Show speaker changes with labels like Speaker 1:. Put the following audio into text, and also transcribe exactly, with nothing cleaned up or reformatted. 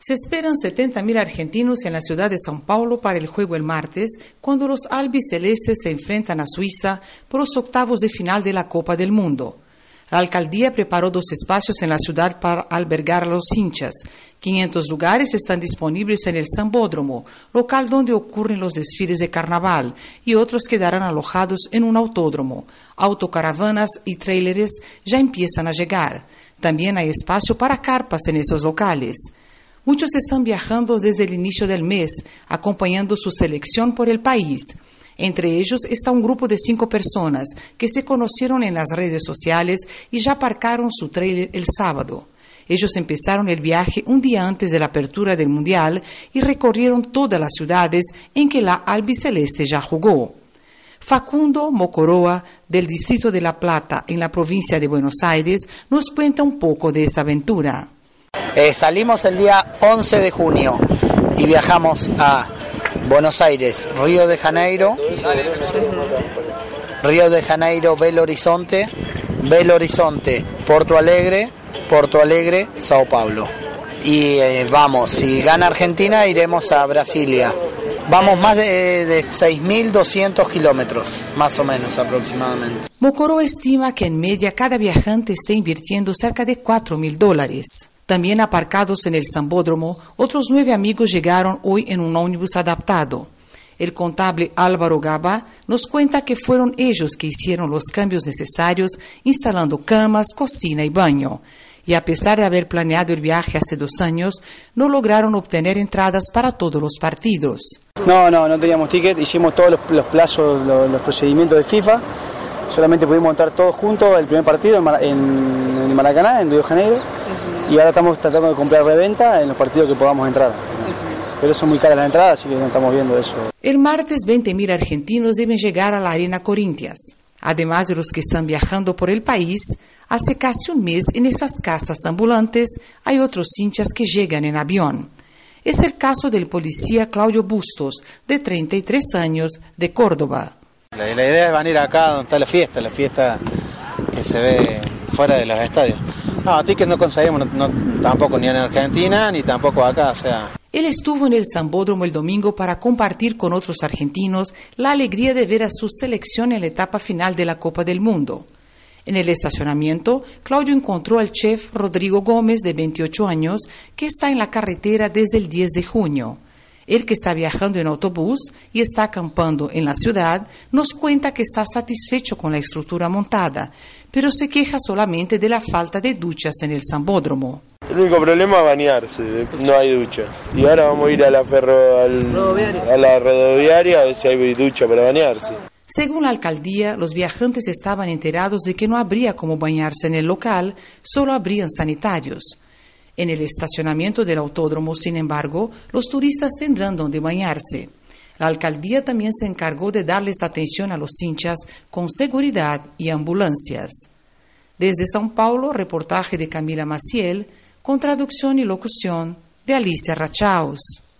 Speaker 1: Se esperan setenta mil argentinos en la ciudad de São Paulo para el juego el martes, cuando los albicelestes se enfrentan a Suiza por los octavos de final de la Copa del Mundo. La alcaldía preparó dos espacios en la ciudad para albergar a los hinchas. quinientos lugares están disponibles en el Sambódromo, local donde ocurren los desfiles de carnaval, y otros quedarán alojados en un autódromo. Autocaravanas y tráileres ya empiezan a llegar. También hay espacio para carpas en esos locales. Muchos están viajando desde el inicio del mes, acompañando su selección por el país. Entre ellos está un grupo de cinco personas que se conocieron en las redes sociales y ya aparcaron su tráiler el sábado. Ellos empezaron el viaje un día antes de la apertura del Mundial y recorrieron todas las ciudades en que la albiceleste ya jugó. Facundo Mocoroa, del distrito de La Plata, en la provincia de Buenos Aires, nos cuenta un poco de esa aventura.
Speaker 2: Eh, salimos el día once de junio y viajamos a Buenos Aires, Río de Janeiro, Río de Janeiro, Belo Horizonte, Belo Horizonte, Porto Alegre, Porto Alegre, Sao Paulo. Y eh, vamos, si gana Argentina iremos a Brasilia. Vamos más de, de seis mil doscientos kilómetros, más o menos aproximadamente.
Speaker 1: Mocoro estima que en media cada viajante está invirtiendo cerca de cuatro mil dólares. También aparcados en el Sambódromo, otros nueve amigos llegaron hoy en un ómnibus adaptado. El contable Álvaro Gaba nos cuenta que fueron ellos que hicieron los cambios necesarios, instalando camas, cocina y baño. Y a pesar de haber planeado el viaje hace dos años, no lograron obtener entradas para todos los partidos.
Speaker 3: No, no, no teníamos ticket, hicimos todos los, los plazos, los, los procedimientos de FIFA. Solamente pudimos montar todos juntos el primer partido en, Mar- en, en Maracaná, en Río de Janeiro. Uh-huh. Y ahora estamos tratando de comprar reventa en los partidos que podamos entrar. Uh-huh. Pero son muy caras las entradas, así que no estamos viendo eso.
Speaker 1: El martes veinte mil argentinos deben llegar a la Arena Corinthians. Además de los que están viajando por el país, hace casi un mes en esas casas ambulantes hay otros hinchas que llegan en avión. Es el caso del policía Claudio Bustos, de treinta y tres años, de Córdoba.
Speaker 4: La, la idea es venir acá donde está la fiesta, la fiesta que se ve fuera de los estadios. No, tickets no conseguimos, no, no, tampoco ni en Argentina ni tampoco acá, o sea.
Speaker 1: Él estuvo en el Sambódromo el domingo para compartir con otros argentinos la alegría de ver a su selección en la etapa final de la Copa del Mundo. En el estacionamiento, Claudio encontró al chef Rodrigo Gómez, de veintiocho años, que está en la carretera desde el diez de junio. Él, que está viajando en autobús y está acampando en la ciudad, nos cuenta que está satisfecho con la estructura montada, pero se queja solamente de la falta de duchas en el Sambódromo.
Speaker 5: El único problema es bañarse, no hay ducha. Y ahora vamos a ir a la ferro, al, a la rodoviaria a ver si hay ducha para bañarse.
Speaker 1: Según la alcaldía, los viajantes estaban enterados de que no habría cómo bañarse en el local, solo habrían sanitarios. En el estacionamiento del autódromo, sin embargo, los turistas tendrán donde bañarse. La alcaldía también se encargó de darles atención a los hinchas con seguridad y ambulancias. Desde São Paulo, reportaje de Camila Maciel, con traducción y locución de Alicia Rachaus.